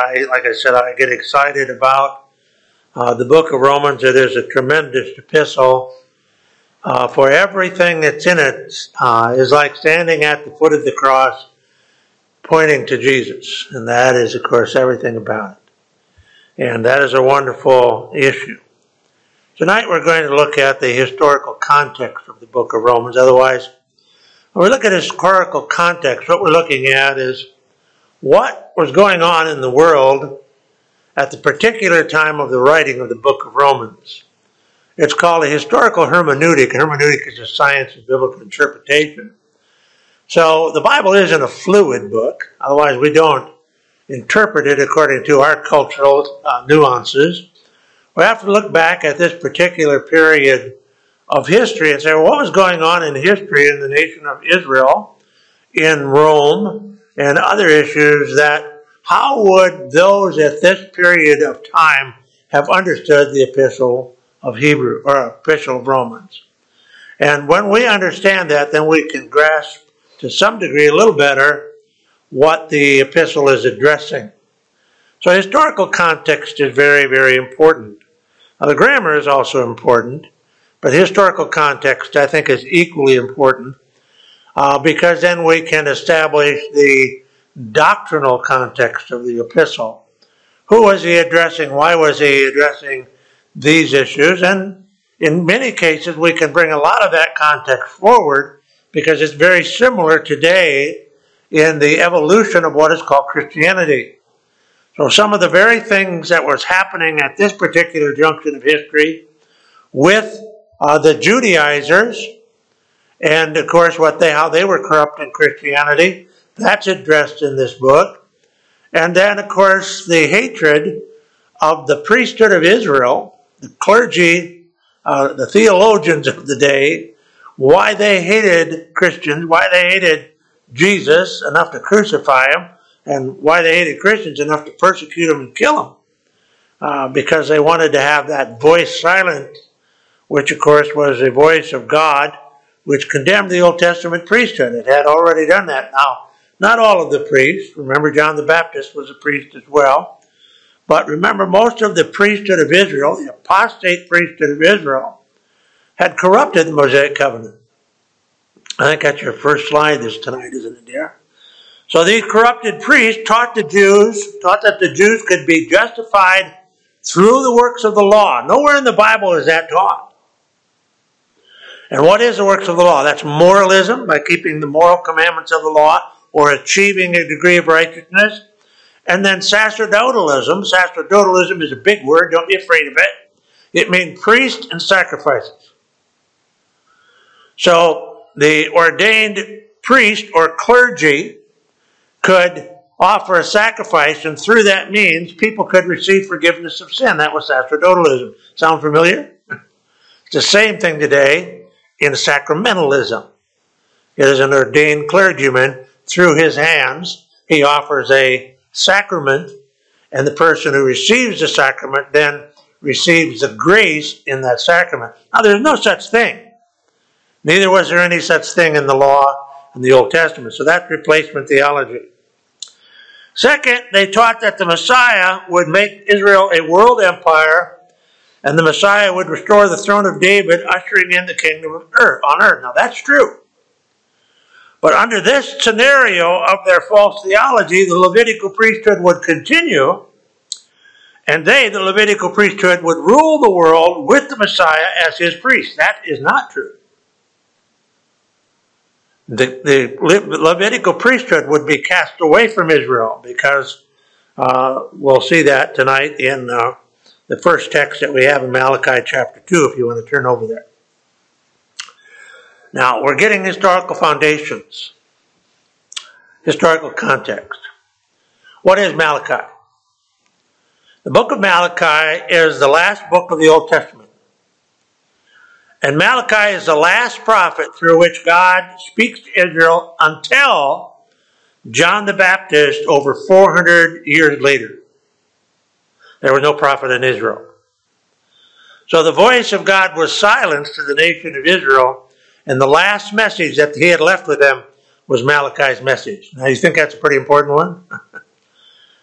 like I said, I get excited about the book of Romans. It is a tremendous epistle. For everything that's in it is like standing at the foot of the cross pointing to Jesus. And that is, of course, everything about it. And that is a wonderful issue. Tonight we're going to look at the historical context of the book of Romans. Otherwise, when we look at historical context, what we're looking at is what was going on in the world at the particular time of the writing of the book of Romans. It's called a historical hermeneutic. Hermeneutic is a science of biblical interpretation. So the Bible isn't a fluid book. Otherwise, we don't interpret it according to our cultural nuances. We have to look back at this particular period of history and say, well, what was going on in history in the nation of Israel, in Rome, and other issues that how would those at this period of time have understood the epistle of Hebrew or epistle of Romans? And when we understand that, then we can grasp to some degree a little better what the epistle is addressing. So historical context is very, very important. Now, the grammar is also important, but historical context, I think, is equally important because then we can establish the doctrinal context of the epistle. Who was he addressing? Why was he addressing these issues? And in many cases, we can bring a lot of that context forward because it's very similar today in the evolution of what is called Christianity. So some of the very things that was happening at this particular junction of history with the Judaizers, and of course how they were corrupting Christianity, that's addressed in this book. And then of course the hatred of the priesthood of Israel, the clergy, the theologians of the day, why they hated Christians, why they hated Jesus enough to crucify him, and why they hated Christians enough to persecute them and kill them. Because they wanted to have that voice silent, which of course was the voice of God, which condemned the Old Testament priesthood. It had already done that. Now, not all of the priests. Remember, John the Baptist was a priest as well. But remember, most of the priesthood of Israel, the apostate priesthood of Israel, had corrupted the Mosaic covenant. I think that's your first slide this tonight, isn't it, dear? So these corrupted priests taught that the Jews could be justified through the works of the law. Nowhere in the Bible is that taught. And what is the works of the law? That's moralism, by keeping the moral commandments of the law or achieving a degree of righteousness. And then sacerdotalism. Sacerdotalism is a big word. Don't be afraid of it. It means priest and sacrifices. So the ordained priest or clergy could offer a sacrifice, and through that means people could receive forgiveness of sin. That was sacerdotalism. Sound familiar? It's the same thing today in sacramentalism. It is an ordained clergyman. Through his hands, he offers a sacrament, and the person who receives the sacrament then receives the grace in that sacrament. Now, there's no such thing. Neither was there any such thing in the law in the Old Testament. So that's replacement theology. Second, they taught that the Messiah would make Israel a world empire, and the Messiah would restore the throne of David, ushering in the kingdom of on earth. Now that's true. But under this scenario of their false theology, the Levitical priesthood would continue, and they, the Levitical priesthood, would rule the world with the Messiah as his priest. That is not true. The Levitical priesthood would be cast away from Israel because we'll see that tonight in the first text that we have in Malachi chapter 2, if you want to turn over there. Now, we're getting historical foundations, historical context. What is Malachi? The book of Malachi is the last book of the Old Testament. And Malachi is the last prophet through which God speaks to Israel until John the Baptist over 400 years later. There was no prophet in Israel. So the voice of God was silenced to the nation of Israel, and the last message that he had left with them was Malachi's message. Now, you think that's a pretty important one?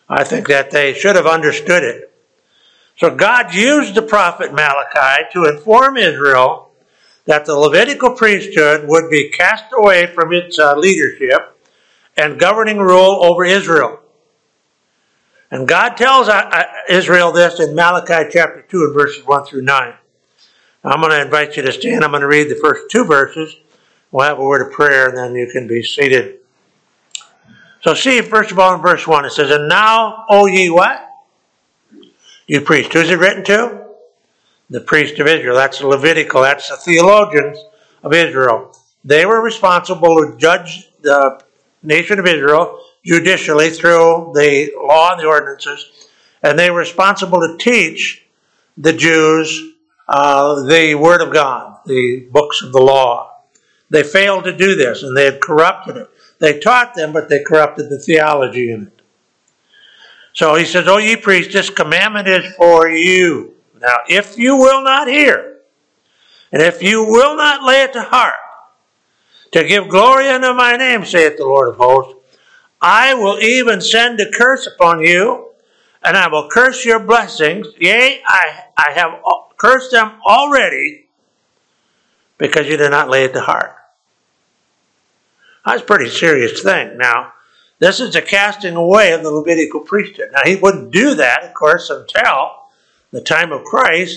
I think that they should have understood it. So God used the prophet Malachi to inform Israel that the Levitical priesthood would be cast away from its leadership and governing rule over Israel. And God tells Israel this in Malachi chapter 2 and verses 1 through 9. Now, I'm going to invite you to stand. I'm going to read the first two verses. We'll have a word of prayer, and then you can be seated. So see, first of all, in verse 1, it says, "And now, O ye what? You priests." Who's it written to? The priest of Israel. That's the Levitical. That's the theologians of Israel. They were responsible to judge the nation of Israel judicially through the law and the ordinances. And they were responsible to teach the Jews the Word of God, the books of the law. They failed to do this, and they had corrupted it. They taught them, but they corrupted the theology in it. So he says, "O ye priests, this commandment is for you. Now, if you will not hear, and if you will not lay it to heart, to give glory unto my name, saith the Lord of hosts, I will even send a curse upon you, and I will curse your blessings. Yea, I have cursed them already, because you did not lay it to heart." That's a pretty serious thing. Now, this is a casting away of the Levitical priesthood. Now, he wouldn't do that, of course, until the time of Christ,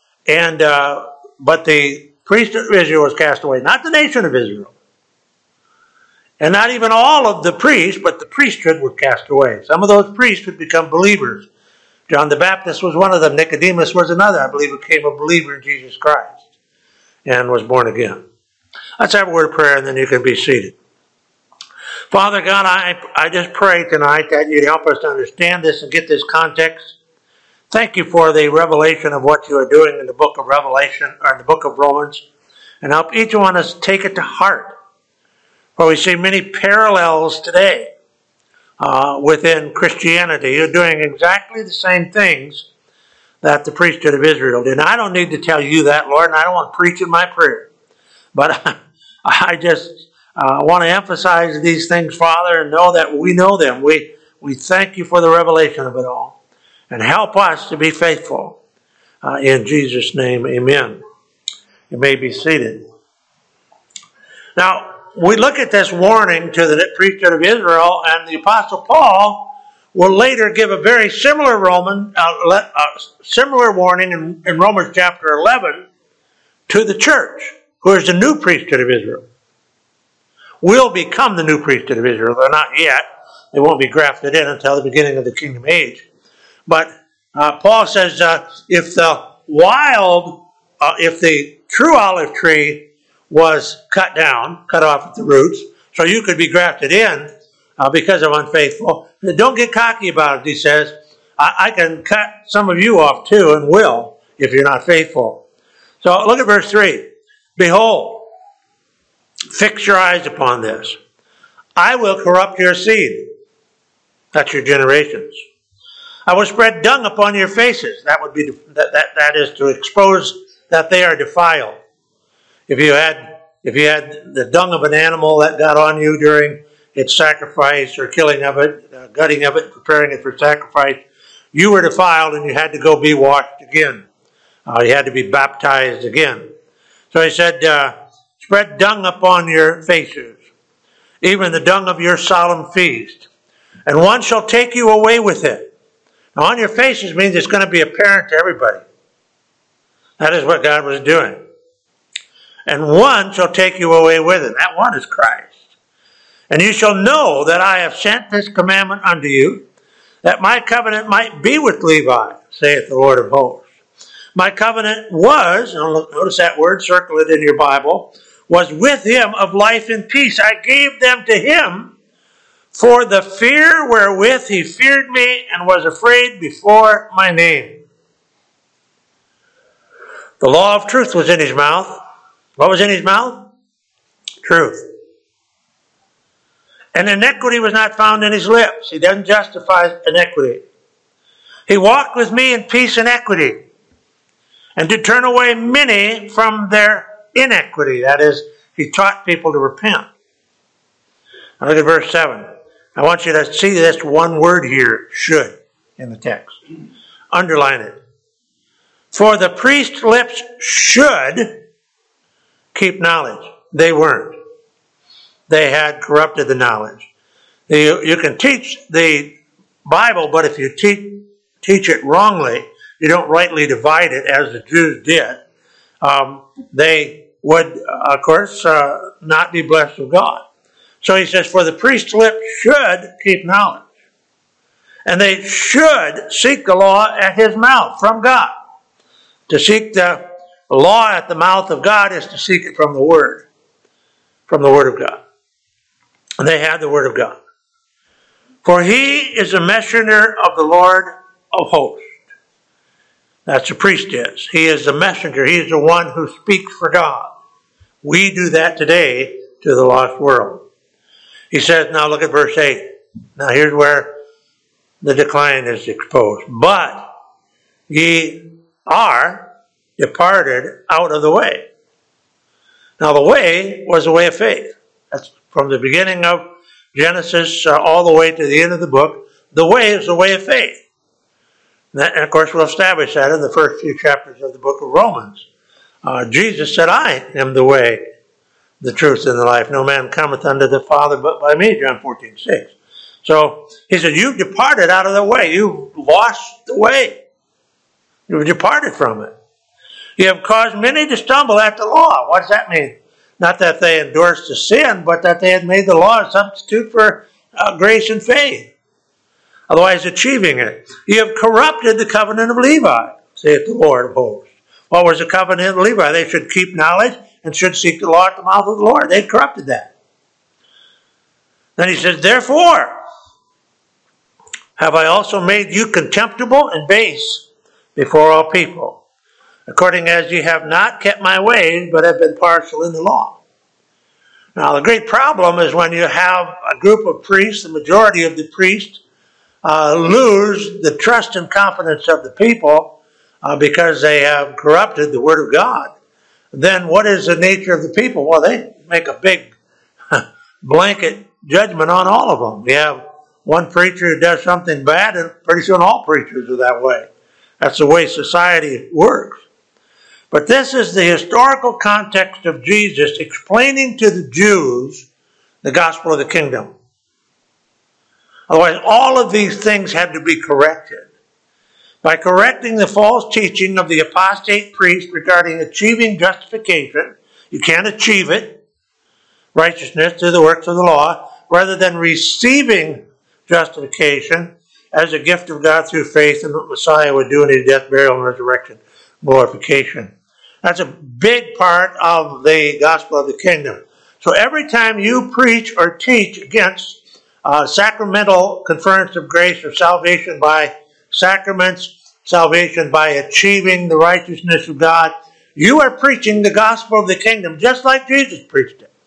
but the priesthood of Israel was cast away, not the nation of Israel. And not even all of the priests, but the priesthood was cast away. Some of those priests would become believers. John the Baptist was one of them. Nicodemus was another. I believe became a believer in Jesus Christ and was born again. Let's have a word of prayer, and then you can be seated. Father God, I just pray tonight that you'd help us to understand this and get this context. Thank you for the revelation of what you are doing in the book of Revelation, or in the book of Romans, and help each one of us take it to heart. For we see many parallels today within Christianity. You're doing exactly the same things that the priesthood of Israel did. And I don't need to tell you that, Lord, and I don't want to preach in my prayer. But I just want to emphasize these things, Father, and know that we know them. We thank you for the revelation of it all. And help us to be faithful. In Jesus' name, amen. You may be seated. Now, we look at this warning to the priesthood of Israel, and the Apostle Paul will later give a very similar similar warning in Romans chapter 11 to the church, who is the new priesthood of Israel. Will become the new priesthood of Israel. They're not yet. They won't be grafted in until the beginning of the kingdom age. But Paul says, if the true olive tree was cut off at the roots, so you could be grafted in because of unfaithful, don't get cocky about it, he says. I can cut some of you off too, and will, if you're not faithful. So look at verse 3. "Behold, fix your eyes upon this. I will corrupt your seed." That's your generations. "I will spread dung upon your faces." That would be that is to expose that they are defiled. If you had the dung of an animal that got on you during its sacrifice or killing of it, gutting of it, preparing it for sacrifice, you were defiled and you had to go be washed again. You had to be baptized again. So he said, "Spread dung upon your faces, even the dung of your solemn feast, and one shall take you away with it." Now, on your faces means it's going to be apparent to everybody. That is what God was doing. "And one shall take you away with it." That one is Christ. "And you shall know that I have sent this commandment unto you, that my covenant might be with Levi, saith the Lord of hosts. My covenant was," and notice that word, circle it in your Bible, "was with him of life and peace. I gave them to him for the fear wherewith he feared me and was afraid before my name." The law of truth was in his mouth. What was in his mouth? Truth. "And iniquity was not found in his lips." He doesn't justify iniquity. "He walked with me in peace and equity, and did turn away many from their iniquity." That is, he taught people to repent. Now look at verse 7. I want you to see this one word here, should, in the text. Underline it. For the priest's lips should keep knowledge. They weren't. They had corrupted the knowledge. You can teach the Bible, but if you teach it wrongly, you don't rightly divide it as the Jews did, they would, of course, not be blessed of God. So he says, for the priest's lips should keep knowledge. And they should seek the law at his mouth from God. To seek the law at the mouth of God is to seek it from the Word of God. And they had the Word of God. For he is a messenger of the Lord of hosts. That's what a priest is. He is the messenger. He is the one who speaks for God. We do that today to the lost world. He says, now look at verse 8. Now here's where the decline is exposed. But ye are departed out of the way. Now the way was the way of faith. That's from the beginning of Genesis all the way to the end of the book. The way is the way of faith. And of course we'll establish that in the first few chapters of the book of Romans. Jesus said, I am the way, the truth, and the life. No man cometh unto the Father but by me, John 14:6. So he said, you've departed out of the way. You've lost the way. You've departed from it. You have caused many to stumble at the law. What does that mean? Not that they endorsed the sin, but that they had made the law a substitute for grace and faith. Otherwise achieving it. You have corrupted the covenant of Levi, saith the Lord of hosts. What was the covenant of Levi? They should keep knowledge and should seek the law at the mouth of the Lord. They corrupted that. Then he says, therefore have I also made you contemptible and base before all people, according as ye have not kept my ways, but have been partial in the law. Now the great problem is when you have a group of priests, the majority of the priests, lose the trust and confidence of the people because they have corrupted the Word of God. Then what is the nature of the people? Well, they make a big blanket judgment on all of them. We have one preacher who does something bad, and pretty soon all preachers are that way. That's the way society works. But this is the historical context of Jesus explaining to the Jews the gospel of the kingdom. Otherwise, all of these things had to be corrected. By correcting the false teaching of the apostate priest regarding achieving justification, you can't achieve it, righteousness through the works of the law, rather than receiving justification as a gift of God through faith in what Messiah would do in his death, burial, and resurrection, glorification. That's a big part of the gospel of the kingdom. So every time you preach or teach against sacramental conference of grace or salvation by sacraments, salvation by achieving the righteousness of God, you are preaching the gospel of the kingdom just like Jesus preached it.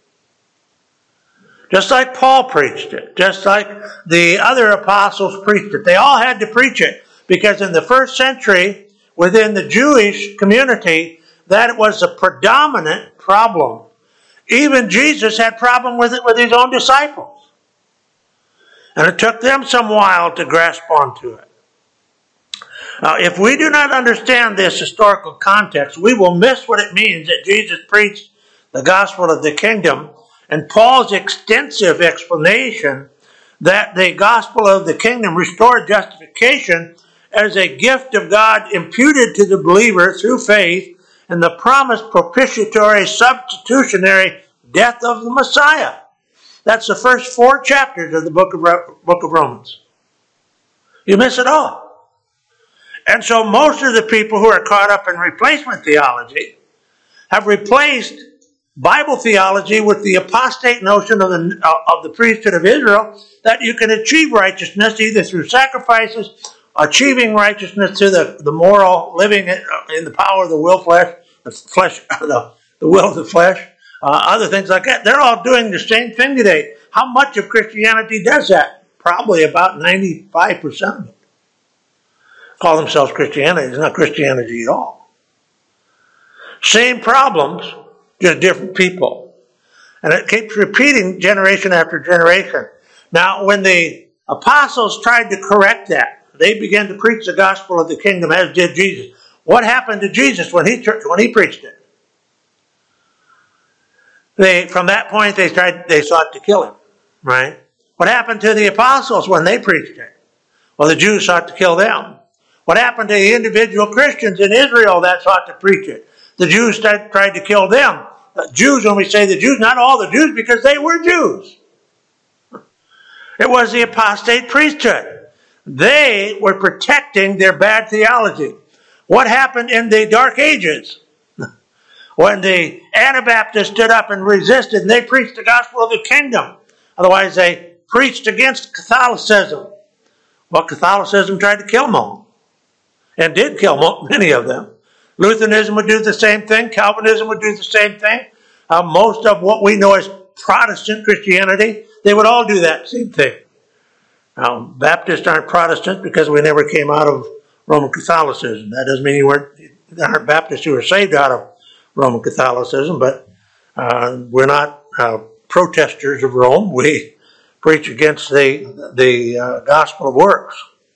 Just like Paul preached it. Just like the other apostles preached it. They all had to preach it because in the first century, within the Jewish community, that was a predominant problem. Even Jesus had problem with it with his own disciples. And it took them some while to grasp onto it. Now, if we do not understand this historical context, we will miss what it means that Jesus preached the gospel of the kingdom and Paul's extensive explanation that the gospel of the kingdom restored justification as a gift of God imputed to the believer through faith and the promised propitiatory substitutionary death of the Messiah. That's the first 4 chapters of the book of Romans. You miss it all. And so most of the people who are caught up in replacement theology have replaced Bible theology with the apostate notion of the priesthood of Israel that you can achieve righteousness either through sacrifices, achieving righteousness through the moral living in the power of the will the will of the flesh, other things like that. They're all doing the same thing today. How much of Christianity does that? Probably about 95% of it. Call themselves Christianity. It's not Christianity at all. Same problems, just different people. And it keeps repeating generation after generation. Now, when the apostles tried to correct that, they began to preach the gospel of the kingdom, as did Jesus. What happened to Jesus when he preached it? From that point, they sought to kill him, right? What happened to the apostles when they preached it? Well, the Jews sought to kill them. What happened to the individual Christians in Israel that sought to preach it? The Jews tried to kill them. Jews, when we say the Jews, not all the Jews, because they were Jews. It was the apostate priesthood. They were protecting their bad theology. What happened in the Dark Ages? When the Anabaptists stood up and resisted, and they preached the gospel of the kingdom. Otherwise, they preached against Catholicism. Well, Catholicism tried to kill them all, and did kill many of them. Lutheranism would do the same thing. Calvinism would do the same thing. Most of what we know as Protestant Christianity, they would all do that same thing. Baptists aren't Protestant because we never came out of Roman Catholicism. That doesn't mean there aren't Baptists who were saved out of Roman Catholicism, but we're not protesters of Rome. We preach against the gospel of works.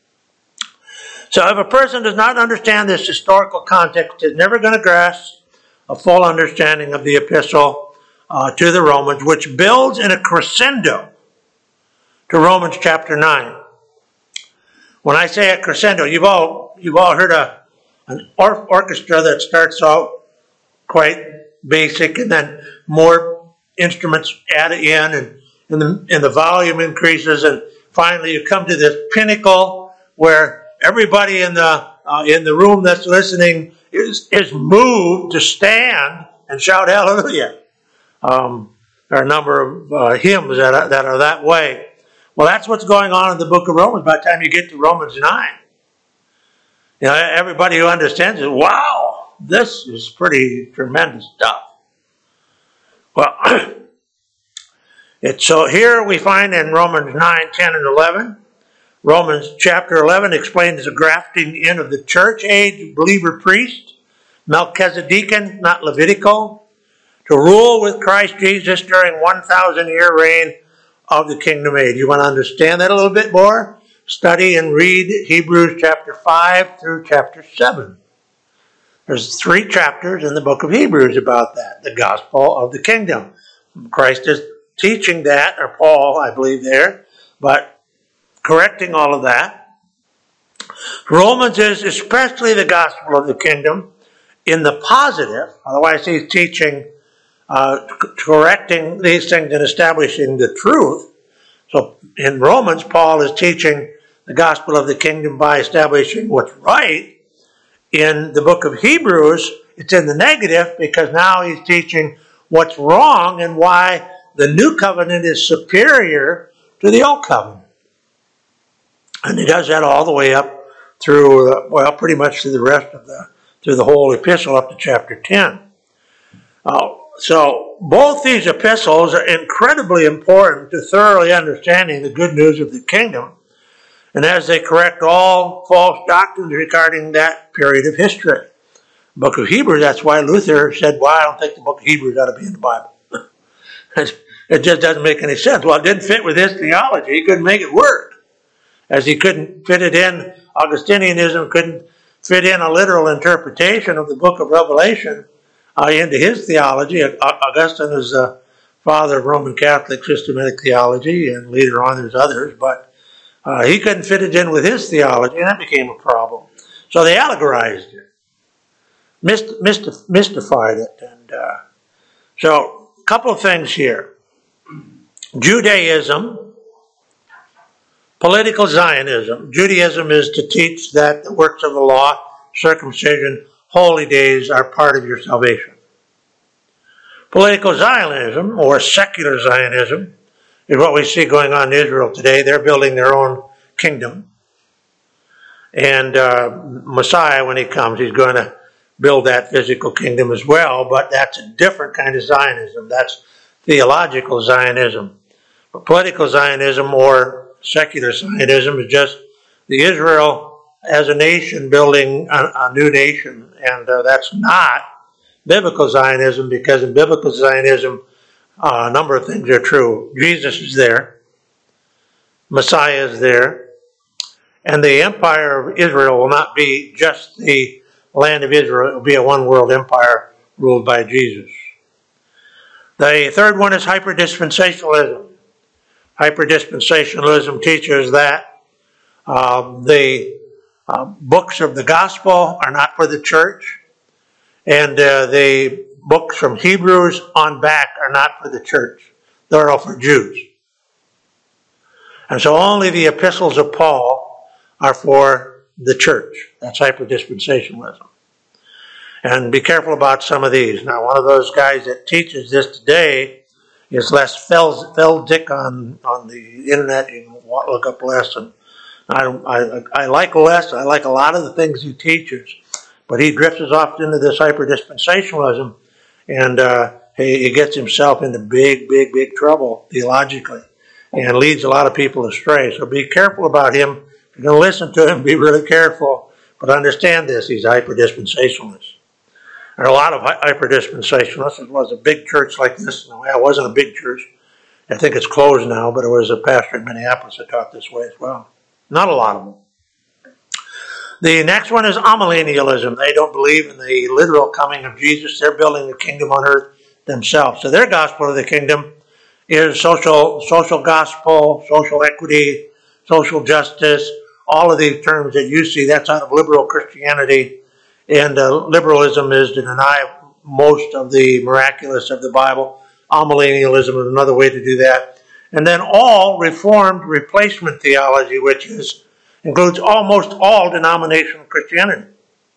So if a person does not understand this historical context, is never going to grasp a full understanding of the epistle to the Romans, which builds in a crescendo to Romans chapter 9. When I say a crescendo, you've all heard an orchestra that starts out quite basic, and then more instruments added in, and the volume increases, and finally you come to this pinnacle where everybody in the room that's listening is moved to stand and shout hallelujah. There are a number of hymns that are that way. Well, that's what's going on in the book of Romans by the time you get to Romans 9. You know, everybody who understands it, wow, this is pretty tremendous stuff. Well, so here we find in Romans 9, 10, and 11, Romans chapter 11 explains the grafting in of the church age believer priest, Melchizedekan, not Levitical, to rule with Christ Jesus during 1,000-year reign of the kingdom age. You want to understand that a little bit more? Study and read Hebrews chapter 5 through chapter 7. There's 3 chapters in the book of Hebrews about that, the gospel of the kingdom. Christ is teaching that, or Paul, I believe there, but correcting all of that. Romans is especially the gospel of the kingdom in the positive, otherwise he's teaching, correcting these things and establishing the truth. So in Romans, Paul is teaching the gospel of the kingdom by establishing what's right. In the book of Hebrews, it's in the negative because now he's teaching what's wrong and why the new covenant is superior to the old covenant. And he does that all the way up through, pretty much through through the whole epistle up to chapter 10. So both these epistles are incredibly important to thoroughly understanding the good news of the kingdom, and as they correct all false doctrines regarding that period of history. The book of Hebrews, that's why Luther said, well, I don't think the book of Hebrews ought to be in the Bible. It just doesn't make any sense. Well, it didn't fit with his theology. He couldn't make it work. As he couldn't fit it in, Augustinianism couldn't fit in a literal interpretation of the book of Revelation into his theology. Augustine is the father of Roman Catholic systematic theology, and later on there's others, but he couldn't fit it in with his theology, and that became a problem. So they allegorized it, mystified it. And so a couple of things here. Judaism, political Zionism. Judaism is to teach that the works of the law, circumcision, holy days are part of your salvation. Political Zionism, or secular Zionism, is what we see going on in Israel today. They're building their own kingdom. And Messiah, when he comes, he's going to build that physical kingdom as well, but that's a different kind of Zionism. That's theological Zionism. But political Zionism or secular Zionism is just the Israel as a nation building a new nation, and that's not biblical Zionism, because in biblical Zionism, a number of things are true. Jesus is there. Messiah is there. And the empire of Israel will not be just the land of Israel. It will be a one world empire ruled by Jesus. The third one is hyperdispensationalism. Hyperdispensationalism teaches that the books of the gospel are not for the church, and the books from Hebrews on back are not for the church. They're all for Jews. And so only the epistles of Paul are for the church. That's hyperdispensationalism. And be careful about some of these. Now, one of those guys that teaches this today is Les Feldick on the internet. You can look up Les. And I like Les. I like a lot of the things he teaches. But he drifts off into this hyperdispensationalism, and he gets himself into big trouble theologically and leads a lot of people astray. So be careful about him. If you're going to listen to him, be really careful. But understand this, he's a hyperdispensationalist. There are a lot of hyperdispensationalists. It was a big church like this. No, it wasn't a big church. I think it's closed now, but it was a pastor in Minneapolis that taught this way as well. Not a lot of them. The next one is amillennialism. They don't believe in the literal coming of Jesus. They're building the kingdom on earth themselves. So their gospel of the kingdom is social gospel, social equity, social justice, all of these terms that you see. That's out of liberal Christianity. And liberalism is to deny most of the miraculous of the Bible. Amillennialism is another way to do that. And then all Reformed replacement theology, which includes almost all denominational Christianity.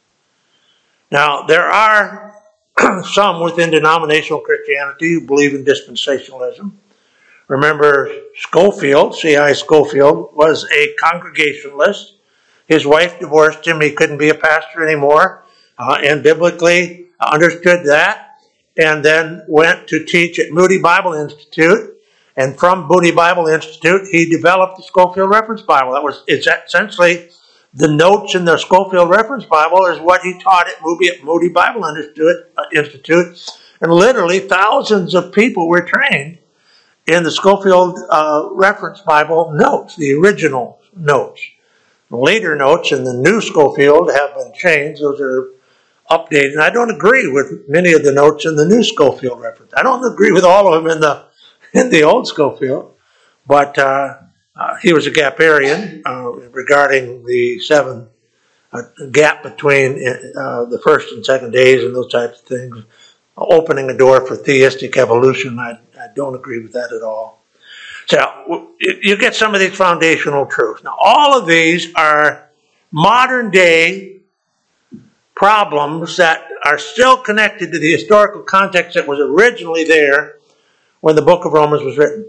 Now, there are some within denominational Christianity who believe in dispensationalism. Remember, Scofield, C.I. Scofield, was a Congregationalist. His wife divorced him. He couldn't be a pastor anymore, and biblically understood that, and then went to teach at Moody Bible Institute. And from Moody Bible Institute, he developed the Scofield Reference Bible. It's essentially the notes in the Scofield Reference Bible is what he taught at Moody Bible Institute. And literally thousands of people were trained in the Scofield Reference Bible notes, the original notes. Later notes in the new Scofield have been changed. Those are updated. And I don't agree with many of the notes in the new Scofield Reference. I don't agree with all of them in the old Scofield. But he was a Gaparian regarding the seven gap between the first and second days and those types of things, opening a door for theistic evolution. I don't agree with that at all. So you get some of these foundational truths. Now, all of these are modern day problems that are still connected to the historical context that was originally there when the book of Romans was written.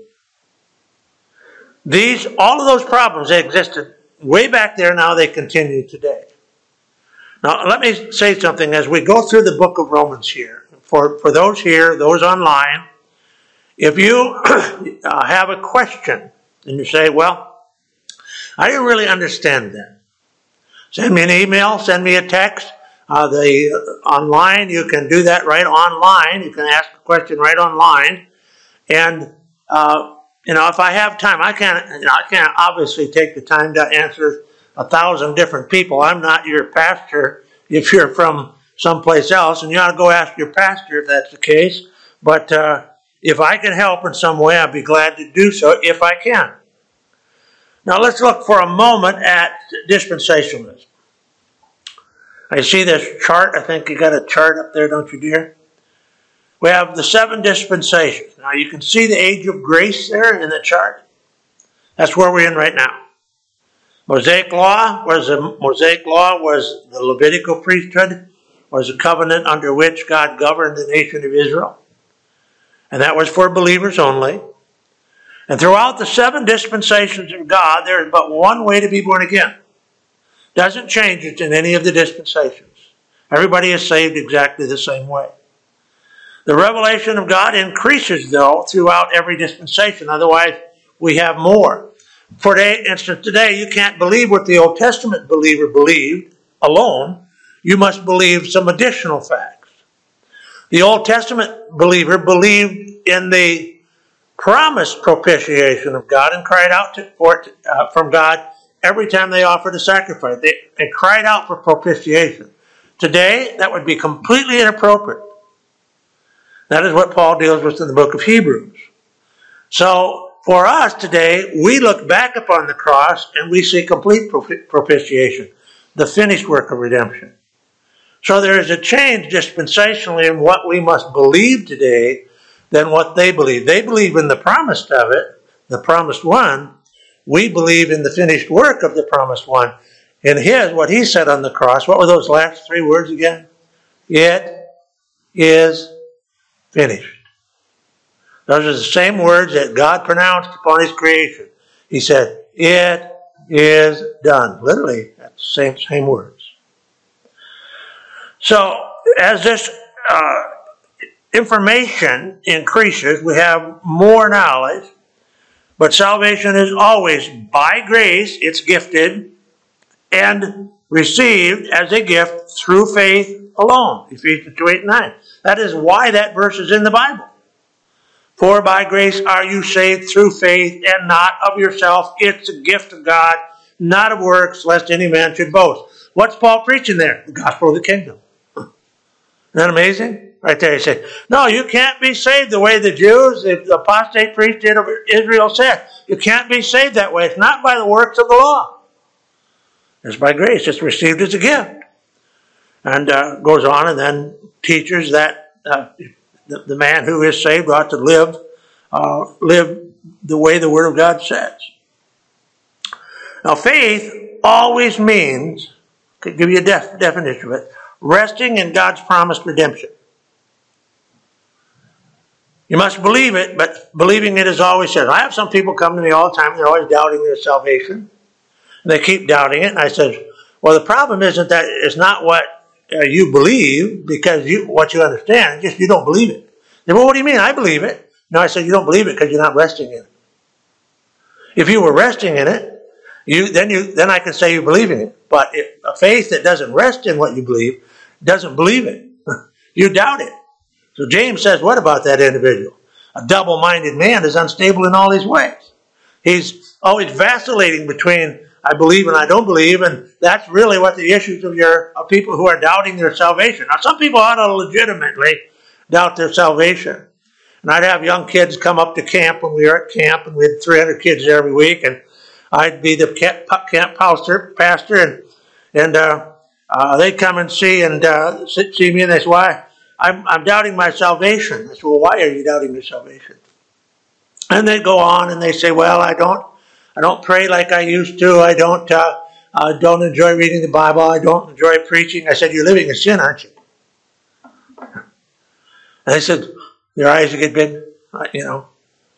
All of those problems, they existed way back there. Now they continue today. Now, let me say something as we go through the book of Romans here. For those here, those online, if you have a question and you say, well, I didn't really understand that, send me an email, send me a text. Online, you can do that right online. You can ask a question right online. And, if I have time, I can't obviously take the time to answer 1,000 different people. I'm not your pastor if you're from someplace else, and you ought to go ask your pastor if that's the case. But if I can help in some way, I'd be glad to do so if I can. Now let's look for a moment at dispensationalism. I see this chart. I think you got a chart up there, don't you, dear? We have the 7 dispensations. Now you can see the age of grace there in the chart. That's where we're in right now. Mosaic law was the Levitical priesthood, was a covenant under which God governed the nation of Israel. And that was for believers only. And throughout the 7 dispensations of God, there is but one way to be born again. Doesn't change it in any of the dispensations. Everybody is saved exactly the same way. The revelation of God increases, though, throughout every dispensation. Otherwise, we have more. For instance, today you can't believe what the Old Testament believer believed alone. You must believe some additional facts. The Old Testament believer believed in the promised propitiation of God and cried out for it from God every time they offered a sacrifice. They cried out for propitiation. Today, that would be completely inappropriate. That is what Paul deals with in the book of Hebrews. So, for us today, we look back upon the cross and we see complete propitiation, the finished work of redemption. So there is a change dispensationally in what we must believe today than what they believe. They believe in the promise of it, the promised one. We believe in the finished work of the promised one. In what he said on the cross, what were those last three words again? It is finished. Those are the same words that God pronounced upon his creation. He said, it is done. Literally, that's the same words. So, as this information increases, we have more knowledge, but salvation is always by grace, it's gifted, and received as a gift through faith alone. Ephesians 2:8-9. That is why that verse is in the Bible. For by grace are you saved through faith, and not of yourself. It's a gift of God, not of works, lest any man should boast. What's Paul preaching there? The gospel of the kingdom. Isn't that amazing? Right there he said, no, you can't be saved the way the Jews, the apostate priest of Israel said. You can't be saved that way. It's not by the works of the law. It's by grace. It's received as a gift. And goes on and then teaches that the man who is saved ought to live the way the Word of God says. Now, faith always means, I could give you a definition of it, resting in God's promised redemption. You must believe it, but believing it is always said. I have some people come to me all the time, they're always doubting their salvation. And they keep doubting it, and I said, well, the problem isn't that it's not what you believe, because what you understand, it's just you don't believe it. They say, well, what do you mean? I believe it. No, I said, you don't believe it because you're not resting in it. If you were resting in it, then I can say you believe in it. But a faith that doesn't rest in what you believe doesn't believe it. You doubt it. So James says, what about that individual? A double-minded man is unstable in all his ways. He's always vacillating between I believe and I don't believe, and that's really what the issues of people who are doubting their salvation. Now, some people ought to legitimately doubt their salvation. And I'd have young kids come up to camp when we were at camp, and we had 300 kids there every week, and I'd be the camp pastor, and they'd come and see me, and they say, why? I'm doubting my salvation. I said, well, why are you doubting your salvation? And they'd go on, and they say, well, I don't pray like I used to. I don't enjoy reading the Bible. I don't enjoy preaching. I said, you're living in sin, aren't you? And they said, your eyes get big, you know.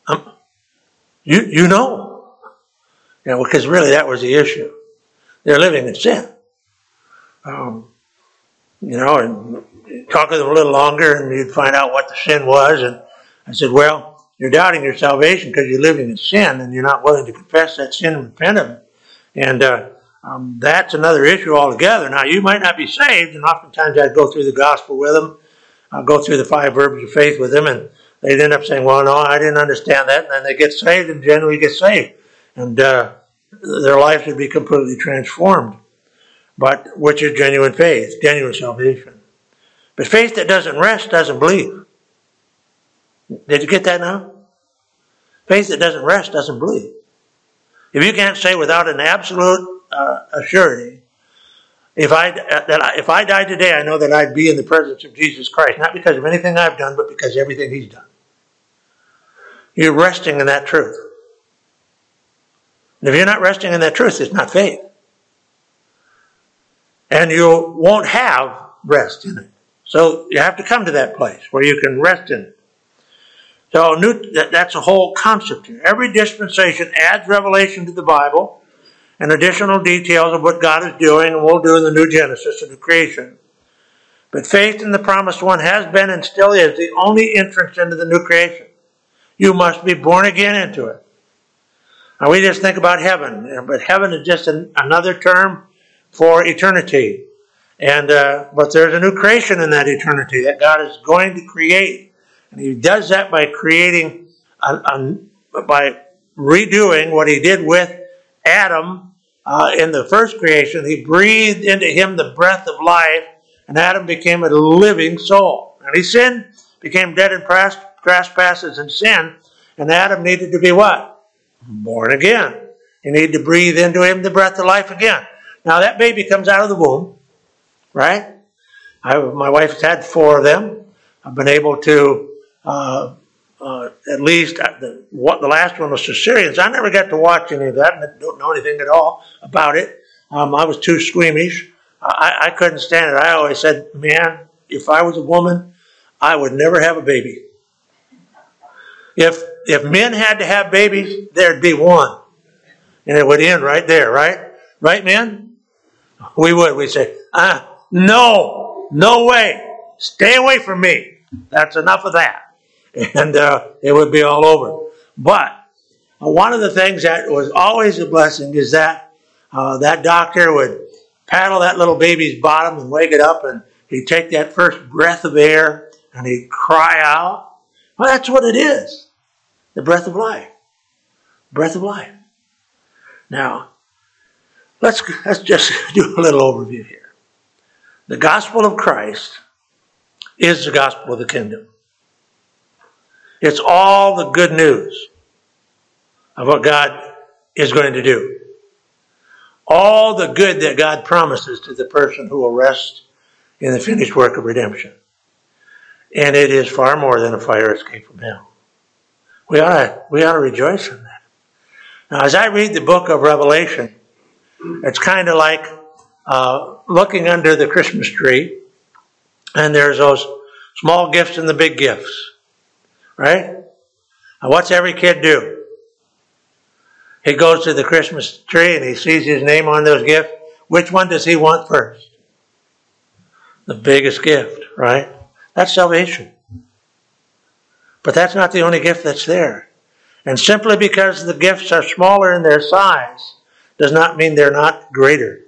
Because really that was the issue. They're living in sin. And talk with them a little longer, and you'd find out what the sin was. And I said, well, you're doubting your salvation because you're living in sin, and you're not willing to confess that sin and repent of it. And that's another issue altogether. Now, you might not be saved, and oftentimes I'd go through the gospel with them. I'll go through the 5 verbs of faith with them, and they'd end up saying, well, no, I didn't understand that. And then they get saved and generally get saved. And their lives would be completely transformed. But which is genuine faith, genuine salvation. But faith that doesn't rest doesn't believe. Did you get that now? Faith that doesn't rest doesn't believe. If you can't say without an absolute assurity, if I died today, I know that I'd be in the presence of Jesus Christ, not because of anything I've done, but because of everything He's done. You're resting in that truth. And if you're not resting in that truth, it's not faith. And you won't have rest in it. So you have to come to that place where you can rest in it. So that's a whole concept here. Every dispensation adds revelation to the Bible and additional details of what God is doing and will do in the new Genesis, the new creation. But faith in the promised one has been and still is the only entrance into the new creation. You must be born again into it. Now we just think about heaven, but heaven is just another term for eternity. But there's a new creation in that eternity that God is going to create. And He does that by creating by redoing what he did with Adam in the first creation. He breathed into him the breath of life, and Adam became a living soul. And he sinned, became dead in trespasses and sin, and Adam needed to be what? Born again. He needed to breathe into him the breath of life again. Now that baby comes out of the womb, right? My wife's had 4 of them. I've been able to at least the last one was cesarean. I never got to watch any of that, and I don't know anything at all about it. I was too squeamish. I couldn't stand it. I always said, man, if I was a woman, I would never have a baby. If men had to have babies, there'd be one. And it would end right there, right? Right, men? We would. We'd say, no way. Stay away from me. That's enough of that. And it would be all over. But one of the things that was always a blessing is that that doctor would paddle that little baby's bottom and wake it up, and he'd take that first breath of air and he'd cry out. Well, that's what it is. The breath of life. Breath of life. Now, let's just do a little overview here. The gospel of Christ is the gospel of the kingdom. It's all the good news of what God is going to do. All the good that God promises to the person who will rest in the finished work of redemption. And it is far more than a fire escape from hell. We ought to rejoice in that. Now, as I read the book of Revelation, it's kind of like looking under the Christmas tree, and there's those small gifts and the big gifts, right? Now, what's every kid do? He goes to the Christmas tree and he sees his name on those gifts. Which one does he want first? The biggest gift, right? That's salvation. But that's not the only gift that's there. And simply because the gifts are smaller in their size does not mean they're not greater.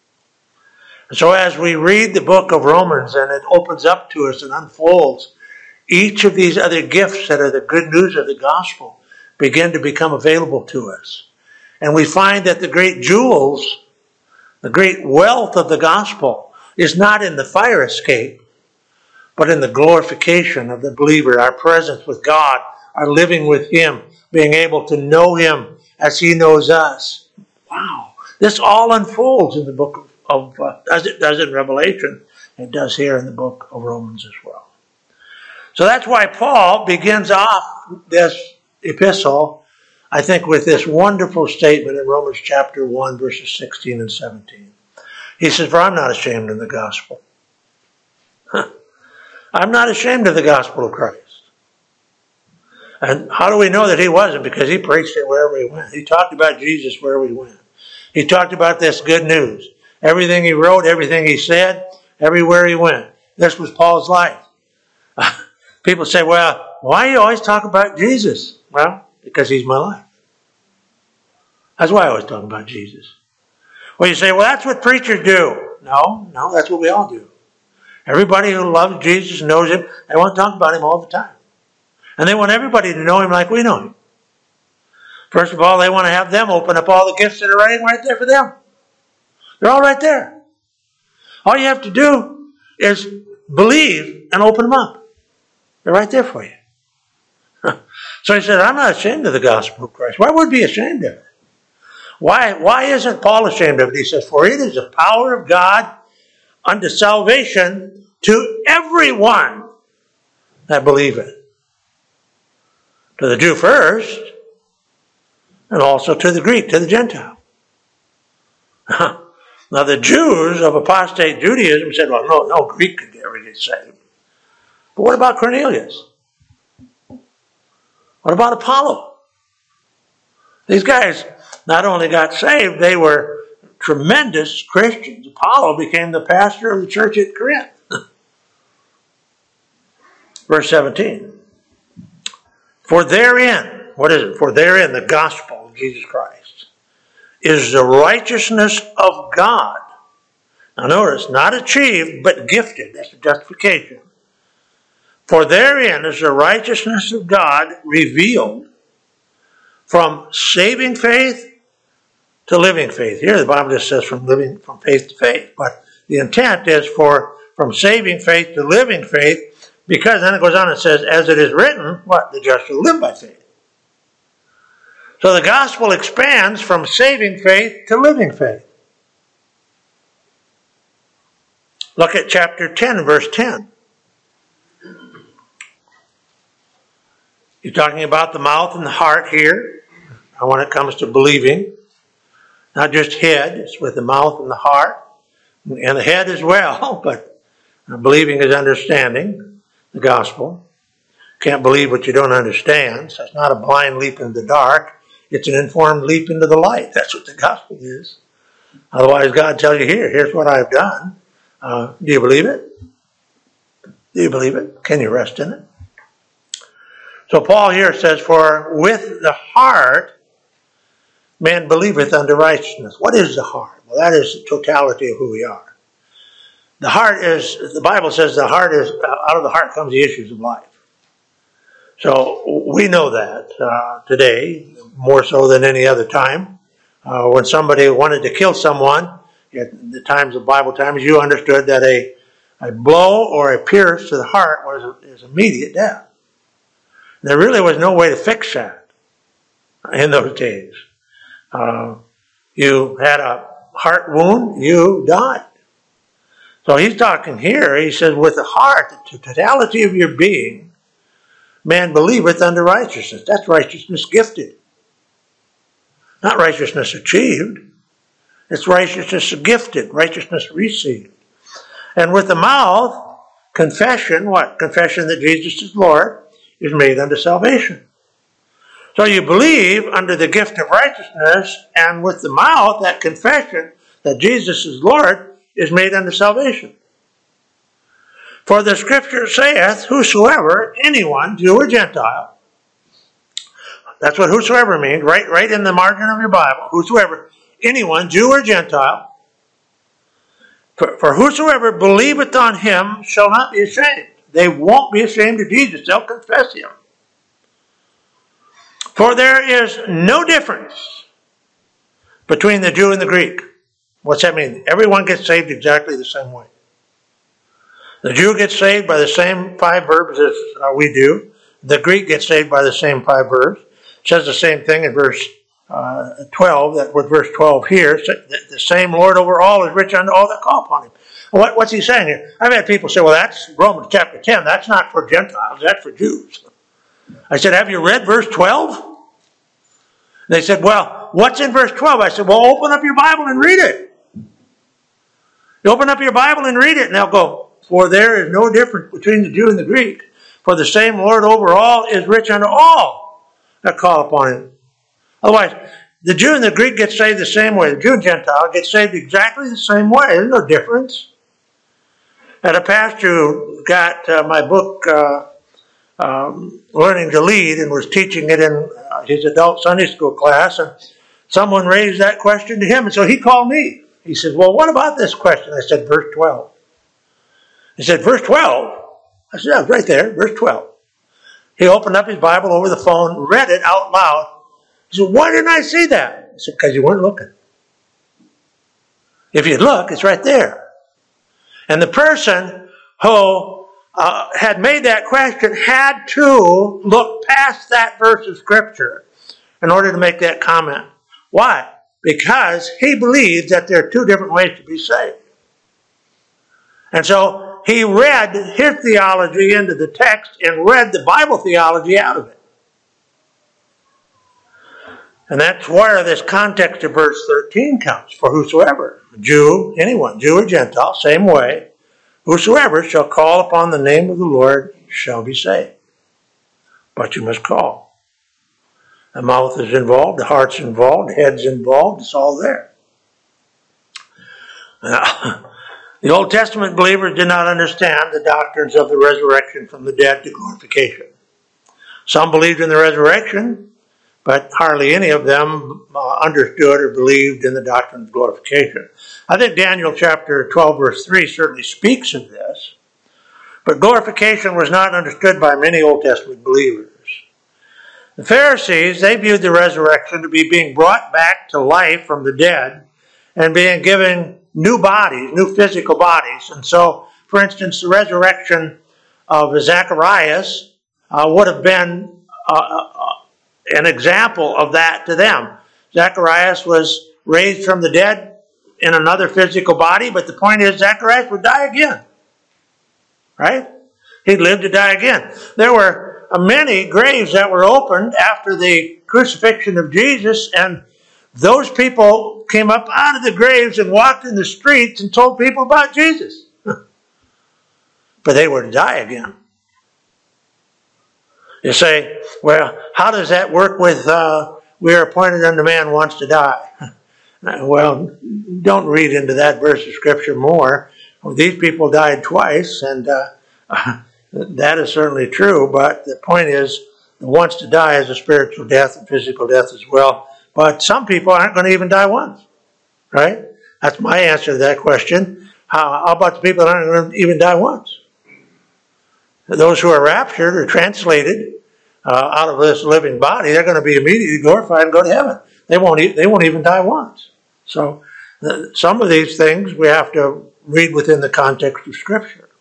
So as we read the book of Romans and it opens up to us and unfolds, each of these other gifts that are the good news of the gospel begin to become available to us. And we find that the great jewels, the great wealth of the gospel is not in the fire escape, but in the glorification of the believer, our presence with God, our living with him, being able to know him as he knows us. Wow. This all unfolds in the book of as it does in Revelation, it does here in the book of Romans as well. So that's why Paul begins off this epistle, I think, with this wonderful statement in Romans chapter 1, verses 16 and 17. He says, for I'm not ashamed of the gospel. I'm not ashamed of the gospel of Christ. And how do we know that he wasn't? Because he preached it wherever he went. He talked about Jesus wherever he went. He talked about this good news. Everything he wrote, everything he said, everywhere he went. This was Paul's life. People say, well, why do you always talk about Jesus? Well, because he's my life. That's why I always talk about Jesus. Well, you say, well, that's what preachers do. No, that's what we all do. Everybody who loves Jesus, knows him, they want to talk about him all the time. And they want everybody to know him like we know him. First of all, they want to have them open up all the gifts that are right there for them. They're all right there. All you have to do is believe and open them up. They're right there for you. So he said, I'm not ashamed of the gospel of Christ. Why would we be ashamed of it? Why isn't Paul ashamed of it? He says, for it is the power of God unto salvation to everyone that believeth. To the Jew first, and also to the Greek, to the Gentile. Now the Jews of apostate Judaism said, well, no Greek could ever get saved. But what about Cornelius? What about Apollo? These guys not only got saved, they were tremendous Christians. Apollo became the pastor of the church at Corinth. Verse 17. For therein, what is it? For therein, the gospel of Jesus Christ is the righteousness of God. Now notice, not achieved, but gifted. That's the justification. For therein is the righteousness of God revealed from saving faith to living faith. Here the Bible just says from faith to faith, but the intent is from saving faith to living faith, because then it goes on and says, as it is written, what? The just shall live by faith. So the gospel expands from saving faith to living faith. Look at chapter 10, verse 10. He's talking about the mouth and the heart here when it comes to believing. Not just head, it's with the mouth and the heart. And the head as well, but believing is understanding the gospel. Can't believe what you don't understand. So it's not a blind leap into the dark. It's an informed leap into the light. That's what the gospel is. Otherwise, God tells you, here's what I've done. Do you believe it? Do you believe it? Can you rest in it? So Paul here says, for with the heart man believeth unto righteousness. What is the heart? Well, that is the totality of who we are. The heart is, the Bible says the heart is, out of the heart comes the issues of life. So we know that today, more so than any other time. When somebody wanted to kill someone, in the times of Bible times, you understood that a blow or a pierce to the heart is immediate death. There really was no way to fix that in those days. You had a heart wound, you died. So he's talking here, he says, with the heart, the totality of your being, man believeth unto righteousness. That's righteousness gifted. Not righteousness achieved. It's righteousness gifted, righteousness received. And with the mouth, confession, what? Confession that Jesus is Lord is made unto salvation. So you believe under the gift of righteousness, and with the mouth, that confession that Jesus is Lord is made unto salvation. For the scripture saith, whosoever, anyone, Jew or Gentile, that's what whosoever means, right in the margin of your Bible, whosoever, anyone, Jew or Gentile, for whosoever believeth on him shall not be ashamed. They won't be ashamed of Jesus. They'll confess him. For there is no difference between the Jew and the Greek. What's that mean? Everyone gets saved exactly the same way. The Jew gets saved by the same 5 verbs as we do. The Greek gets saved by the same 5 verbs. It says the same thing in verse 12, that with verse 12 here, the same Lord over all is rich unto all that call upon him. What's he saying here? I've had people say, well, that's Romans chapter 10. That's not for Gentiles. That's for Jews. I said, have you read verse 12? They said, well, what's in verse 12? I said, well, open up your Bible and read it. You open up your Bible and read it, and they'll go, for there is no difference between the Jew and the Greek. For the same Lord over all is rich unto all that call upon him. Otherwise, the Jew and the Greek get saved the same way. The Jew and Gentile get saved exactly the same way. There's no difference. I had a pastor who got my book, Learning to Lead, and was teaching it in his adult Sunday school class, and someone raised that question to him, and so he called me. He said, well, what about this question? I said, verse 12. He said, verse 12? I said, yeah, right there, verse 12. He opened up his Bible over the phone, read it out loud. He said, why didn't I see that? I said, because you weren't looking. If you'd look, it's right there. And the person who had made that question had to look past that verse of Scripture in order to make that comment. Why? Because he believed that there are 2 different ways to be saved. And so he read his theology into the text and read the Bible theology out of it. And that's where this context of verse 13 comes. For whosoever, Jew, anyone, Jew or Gentile, same way, whosoever shall call upon the name of the Lord shall be saved. But you must call. The mouth is involved, the heart's involved, the head's involved, it's all there. Now, the Old Testament believers did not understand the doctrines of the resurrection from the dead to glorification. Some believed in the resurrection, but hardly any of them understood or believed in the doctrine of glorification. I think Daniel chapter 12 verse 3 certainly speaks of this, But glorification was not understood by many Old Testament believers. The Pharisees, they viewed the resurrection to be being brought back to life from the dead and being given new bodies, new physical bodies. And so, for instance, the resurrection of Zacharias would have been an example of that to them. Zacharias was raised from the dead in another physical body, but the point is Zacharias would die again. Right? He'd live to die again. There were many graves that were opened after the crucifixion of Jesus, and those people came up out of the graves and walked in the streets and told people about Jesus. But they were to die again. You say, well, how does that work with we are appointed unto man wants to die? Well, don't read into that verse of Scripture more. Well, these people died twice, and that is certainly true, but the point is, the wants to die is a spiritual death and physical death as well. But some people aren't going to even die once, right? That's my answer to that question. How about the people that aren't going to even die once? Those who are raptured or translated out of this living body, they're going to be immediately glorified and go to heaven. They won't even die once. So some of these things we have to read within the context of Scripture.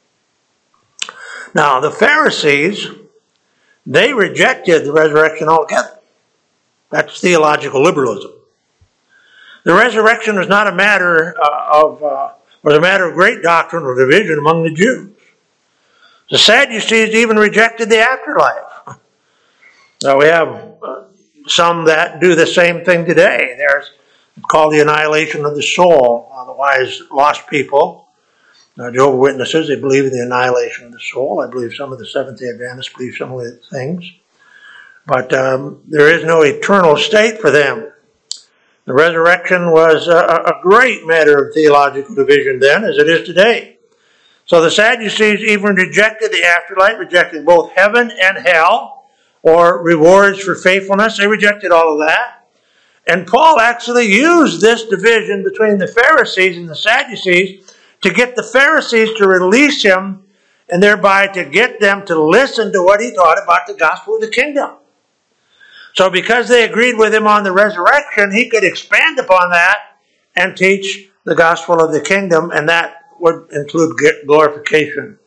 Now, the Pharisees, they rejected the resurrection altogether. That's theological liberalism. The resurrection was not a matter was a matter of great doctrine or division among the Jews. The Sadducees even rejected the afterlife. Now, we have some that do the same thing today. There's called the annihilation of the soul. Otherwise, lost people, Jehovah's Witnesses, they believe in the annihilation of the soul. I believe some of the Seventh-day Adventists believe some of the things. But there is no eternal state for them. The resurrection was a great matter of theological division then, as it is today. So the Sadducees even rejected the afterlife, rejected both heaven and hell, or rewards for faithfulness. They rejected all of that. And Paul actually used this division between the Pharisees and the Sadducees to get the Pharisees to release him and thereby to get them to listen to what he taught about the gospel of the kingdom. So because they agreed with him on the resurrection, he could expand upon that and teach the gospel of the kingdom, and that would include glorification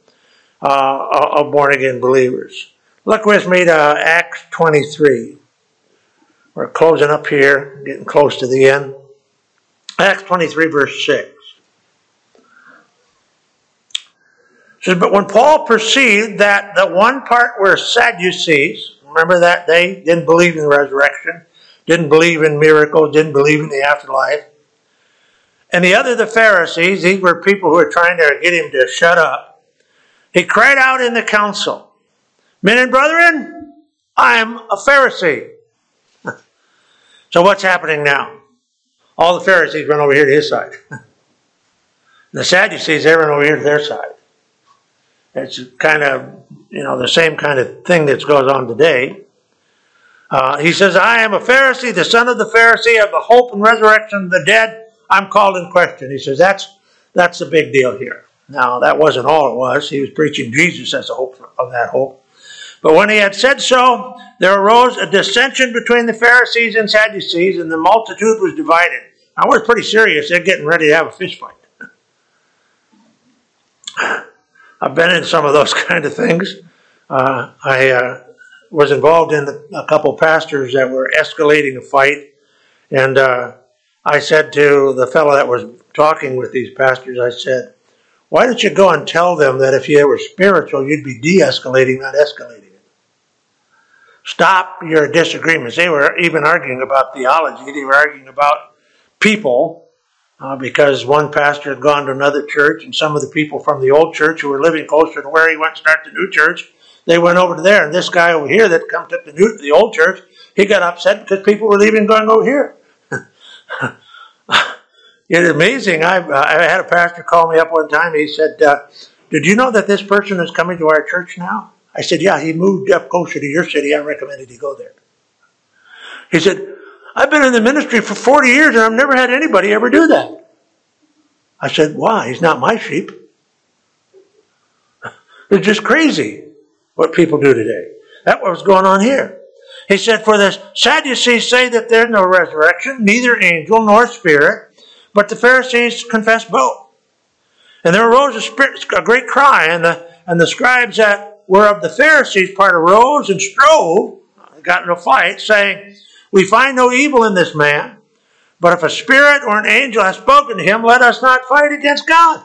of born-again believers. Look with me to Acts 23. We're closing up here, getting close to the end. Acts 23, verse 6. It says, but when Paul perceived that the one part were Sadducees, remember that they didn't believe in the resurrection, didn't believe in miracles, didn't believe in the afterlife, and the other, the Pharisees, these were people who were trying to get him to shut up. He cried out in the council, men and brethren, I am a Pharisee. So what's happening now? All the Pharisees run over here to his side. The Sadducees, they run over here to their side. It's kind of, the same kind of thing that goes on today. He says, I am a Pharisee, the son of the Pharisee, of the hope and resurrection of the dead. I'm called in question. He says, that's the big deal here. Now, that wasn't all it was. He was preaching Jesus as the hope of that hope. But when he had said so, there arose a dissension between the Pharisees and Sadducees, and the multitude was divided. Now, we're pretty serious. They're getting ready to have a fist fight. I've been in some of those kind of things. I was involved in a couple pastors that were escalating a fight, and I said to the fellow that was talking with these pastors, I said, why don't you go and tell them that if you were spiritual, you'd be de-escalating, not escalating it. Stop your disagreements. They were even arguing about theology. They were arguing about people because one pastor had gone to another church, and some of the people from the old church who were living closer to where he went to start the new church, they went over to there. And this guy over here that come to the old church, he got upset because people were leaving and going over here. It's amazing. I had a pastor call me up one time. He said, did you know that this person is coming to our church now? I said, yeah, he moved up closer to your city. I recommended he go there. He said, I've been in the ministry for 40 years and I've never had anybody ever do that. I said, why? He's not my sheep. It's just crazy what people do today. That's what was going on here. He said, for the Sadducees say that there's no resurrection, neither angel nor spirit, but the Pharisees confess both. And there arose a great cry, and the scribes that were of the Pharisees part arose and strove, got in a fight, saying, we find no evil in this man, but if a spirit or an angel has spoken to him, let us not fight against God.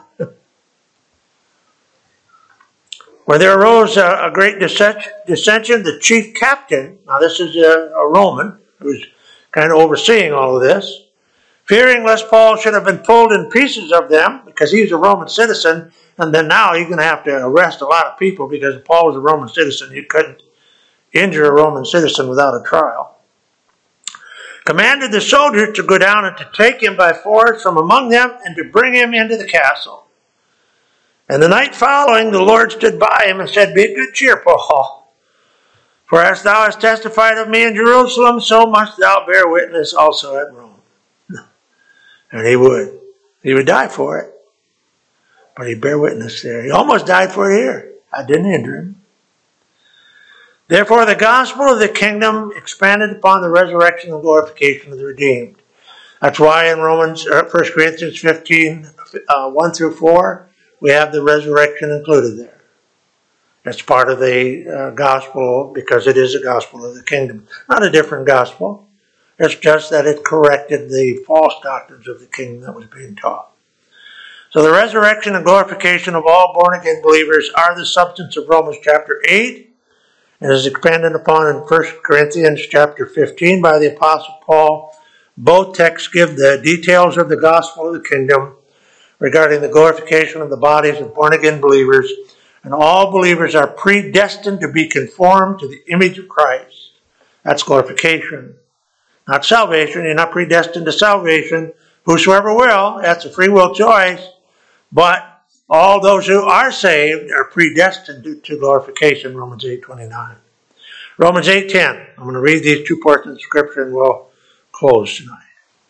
Where there arose a great dissension, the chief captain, now this is a Roman who's kind of overseeing all of this, fearing lest Paul should have been pulled in pieces of them, because he's a Roman citizen, and then now you're going to have to arrest a lot of people, because if Paul was a Roman citizen, you couldn't injure a Roman citizen without a trial. Commanded the soldiers to go down and to take him by force from among them, and to bring him into the castle. And the night following, the Lord stood by him and said, be of good cheer, Paul. For as thou hast testified of me in Jerusalem, so must thou bear witness also at Rome. And he would. He would die for it. But he'd bear witness there. He almost died for it here. I didn't hinder him. Therefore, the gospel of the kingdom expanded upon the resurrection and glorification of the redeemed. That's why in 1 Corinthians 15, 1 through 4, we have the resurrection included there. It's part of the gospel because it is a gospel of the kingdom. Not a different gospel. It's just that it corrected the false doctrines of the kingdom that was being taught. So the resurrection and glorification of all born-again believers are the substance of Romans chapter 8, and is expanded upon in 1 Corinthians chapter 15 by the Apostle Paul. Both texts give the details of the gospel of the kingdom regarding the glorification of the bodies of born-again believers, and all believers are predestined to be conformed to the image of Christ. That's glorification. Not salvation. You're not predestined to salvation. Whosoever will, that's a free will choice. But all those who are saved are predestined to glorification, Romans 8:29. Romans 8:10. I'm going to read these two portions of Scripture and we'll close tonight.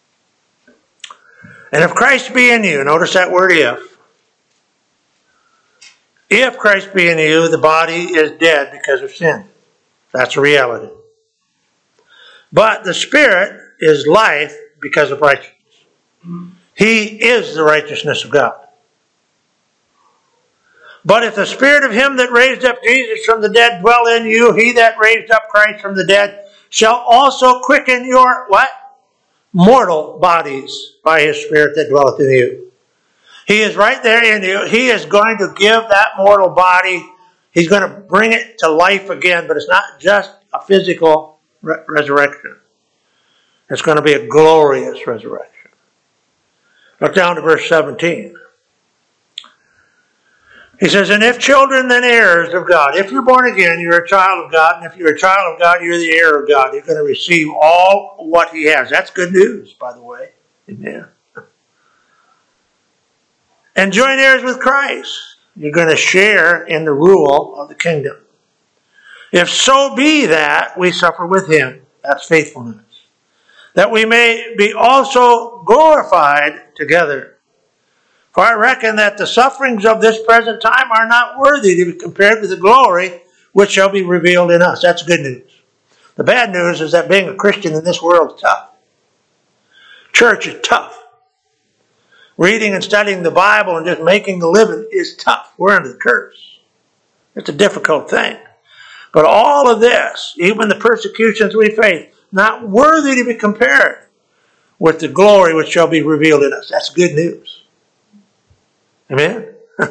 And if Christ be in you, notice that word if. If Christ be in you, the body is dead because of sin. That's a reality. But the Spirit is life because of righteousness. He is the righteousness of God. But if the Spirit of him that raised up Jesus from the dead dwell in you, he that raised up Christ from the dead shall also quicken your what? Mortal bodies by his Spirit that dwelleth in you. He is right there in you. He is going to give that mortal body, he's going to bring it to life again, but it's not just a physical resurrection. It's going to be a glorious resurrection. Look down to verse 17. He says, and if children, then heirs of God. If you're born again, you're a child of God. And if you're a child of God, you're the heir of God. You're going to receive all what he has. That's good news, by the way. Amen. And join heirs with Christ. You're going to share in the rule of the kingdom. If so be that we suffer with him. That's faithfulness. That we may be also glorified together. For I reckon that the sufferings of this present time are not worthy to be compared with the glory which shall be revealed in us. That's good news. The bad news is that being a Christian in this world is tough. Church is tough. Reading and studying the Bible and just making a living is tough. We're under the curse. It's a difficult thing. But all of this, even the persecutions we face, not worthy to be compared with the glory which shall be revealed in us. That's good news. Amen?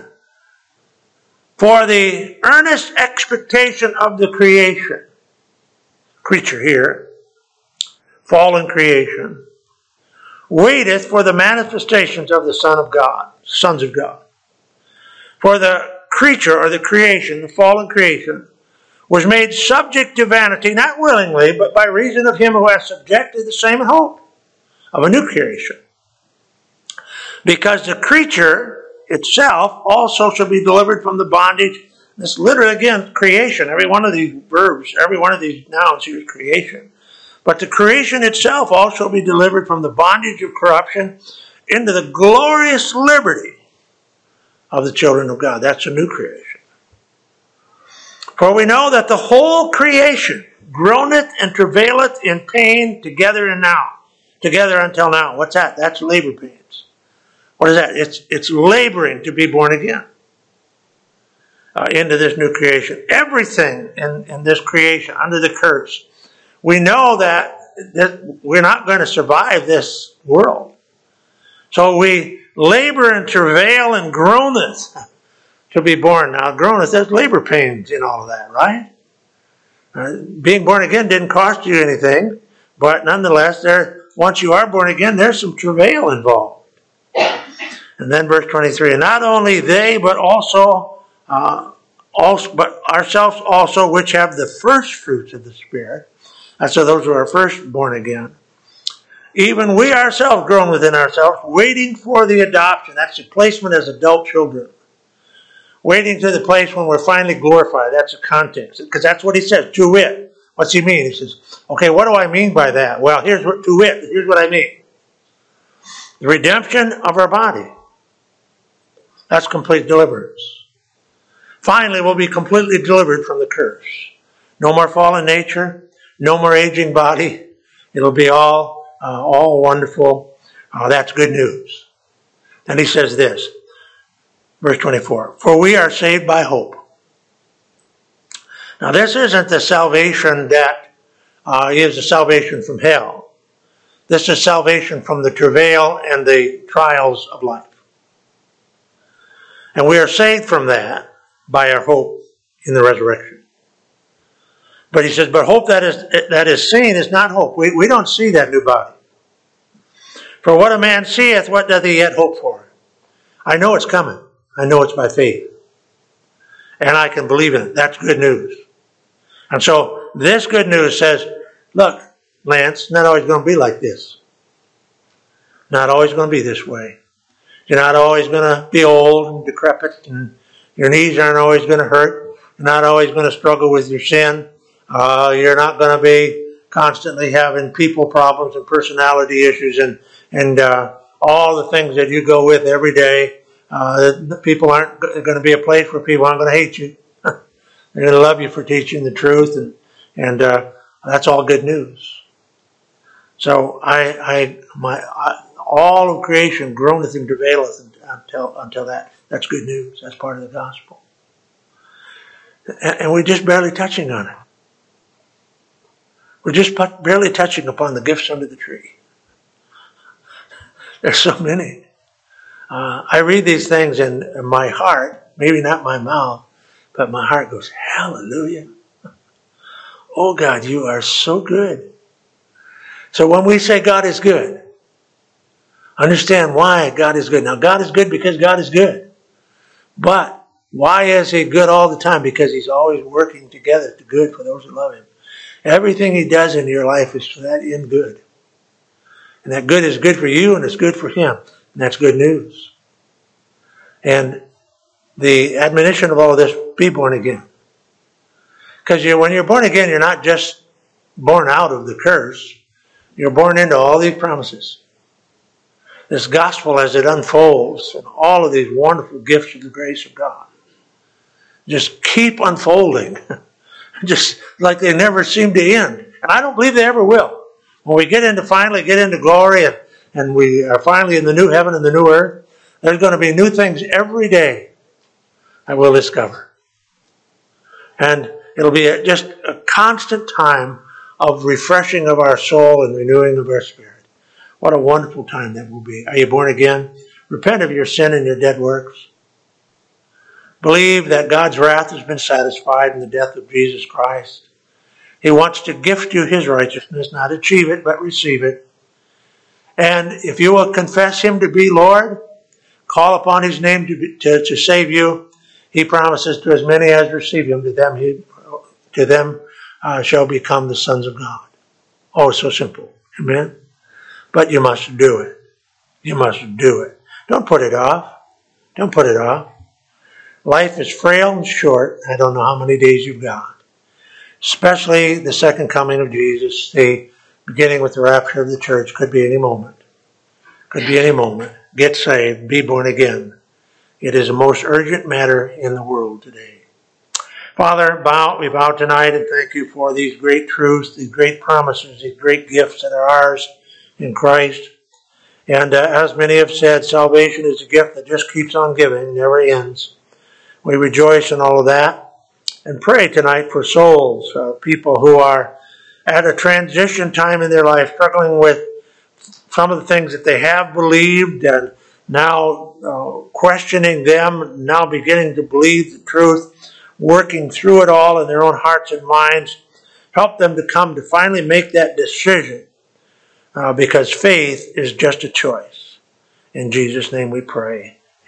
For the earnest expectation of the creature here, fallen creation, waiteth for the manifestations of the sons of God. For the creature or the creation, the fallen creation, was made subject to vanity, not willingly, but by reason of him who has subjected the same in hope of a new creation. Because the creature itself also shall be delivered from the bondage. This literally, again, creation. Every one of these verbs, every one of these nouns here is creation. But the creation itself also shall be delivered from the bondage of corruption into the glorious liberty of the children of God. That's a new creation. For we know that the whole creation groaneth and travaileth in pain together until now. What's that? That's labor pains. What is that? It's laboring to be born again into this new creation. Everything in this creation under the curse. We know that we're not going to survive this world. So we labor and travail and groaneth to be born. Now, groaneth, there's labor pains in all of that, right? Being born again didn't cost you anything, but nonetheless, once you are born again, there's some travail involved. And then verse 23, and not only they, but but ourselves also, which have the first fruits of the Spirit. So those who are first born again. Even we ourselves groan within ourselves, waiting for the adoption. That's the placement as adult children. Waiting to the place when we're finally glorified. That's the context. Because that's what he says, to wit. What's he mean? He says, okay, what do I mean by that? Well, here's what I mean. The redemption of our body. That's complete deliverance. Finally, we'll be completely delivered from the curse. No more fallen nature. No more aging body. It'll be all wonderful. That's good news. And he says this, verse 24, for we are saved by hope. Now this isn't the salvation that is the salvation from hell. This is salvation from the travail and the trials of life. And we are saved from that by our hope in the resurrection. But he says, but hope that is seen is not hope. We don't see that new body. For what a man seeth, what doth he yet hope for? I know it's coming. I know it's by faith. And I can believe in it. That's good news. And so this good news says, look, Lance, it's not always going to be like this. Not always going to be this way. You're not always going to be old and decrepit, and your knees aren't always going to hurt. You're not always going to struggle with your sin. You're not going to be constantly having people problems and personality issues and all the things that you go with every day. People aren't going to be a place where people aren't going to hate you. They're going to love you for teaching the truth, and that's all good news. So all of creation groaneth and travaileth until that. That's good news. That's part of the gospel. And we're just barely touching on it. We're just barely touching upon the gifts under the tree. There's so many. I read these things and my heart, maybe not my mouth, but my heart goes, hallelujah. Oh God, you are so good. So when we say God is good, understand why God is good. Now God is good because God is good. But why is he good all the time? Because he's always working together to good for those who love him. Everything he does in your life is for that end good. And that good is good for you and it's good for him. And that's good news. And the admonition of all of this, be born again. Because when you're born again, you're not just born out of the curse. You're born into all these promises. This gospel as it unfolds and all of these wonderful gifts of the grace of God just keep unfolding. Just like they never seem to end. And I don't believe they ever will. When we finally get into glory and we are finally in the new heaven and the new earth, there's going to be new things every day that we'll discover. And it'll be just a constant time of refreshing of our soul and renewing of our spirit. What a wonderful time that will be. Are you born again? Repent of your sin and your dead works. Believe that God's wrath has been satisfied in the death of Jesus Christ. He wants to gift you his righteousness, not achieve it, but receive it. And if you will confess him to be Lord, call upon his name to save you, he promises to as many as receive him, to them shall become the sons of God. Oh, it's so simple. Amen? But you must do it. You must do it. Don't put it off. Don't put it off. Life is frail and short. I don't know how many days you've got. Especially the second coming of Jesus, the beginning with the rapture of the church, could be any moment. Could be any moment. Get saved. Be born again. It is the most urgent matter in the world today. Father, we bow tonight and thank you for these great truths, these great promises, these great gifts that are ours in Christ. And as many have said, salvation is a gift that just keeps on giving, never ends. We rejoice in all of that and pray tonight for souls, people who are at a transition time in their life, struggling with some of the things that they have believed and now questioning them, now beginning to believe the truth, working through it all in their own hearts and minds. Help them to come to finally make that decision because faith is just a choice. In Jesus' name we pray.